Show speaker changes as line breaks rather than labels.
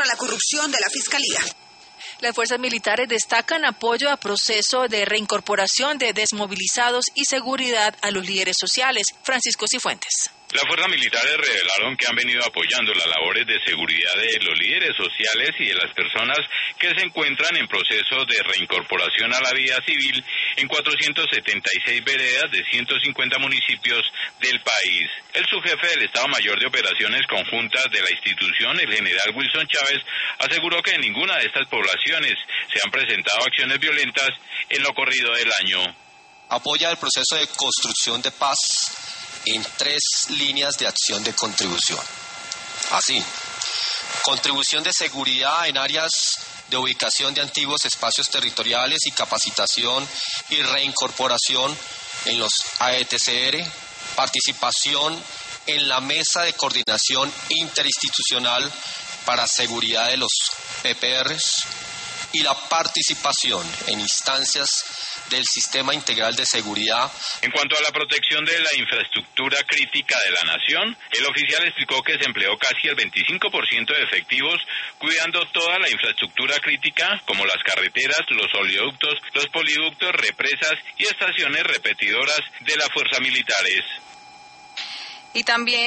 contra la corrupción de la Fiscalía.
Las fuerzas militares destacan apoyo a proceso de reincorporación de desmovilizados y seguridad a los líderes sociales. Francisco Cifuentes.
Las fuerzas militares revelaron que han venido apoyando las labores de seguridad de los líderes sociales y de las personas que se encuentran en proceso de reincorporación a la vida civil en 476 veredas de 150 municipios del país. El subjefe del Estado Mayor de Operaciones Conjuntas de la institución, el general Wilson Chávez, aseguró que en ninguna de estas poblaciones se han presentado acciones violentas en lo corrido del año.
Apoya el proceso de construcción de paz en 3 líneas de acción de contribución. Así, contribución de seguridad en áreas de ubicación de antiguos espacios territoriales y capacitación y reincorporación en los AETCR, participación en la mesa de coordinación interinstitucional para seguridad de los PPRs y la participación en instancias del Sistema Integral de Seguridad.
En cuanto a la protección de la infraestructura crítica de la nación, el oficial explicó que se empleó casi el 25% de efectivos cuidando toda la infraestructura crítica, como las carreteras, los oleoductos, los poliductos, represas y estaciones repetidoras de las fuerzas militares.
Y también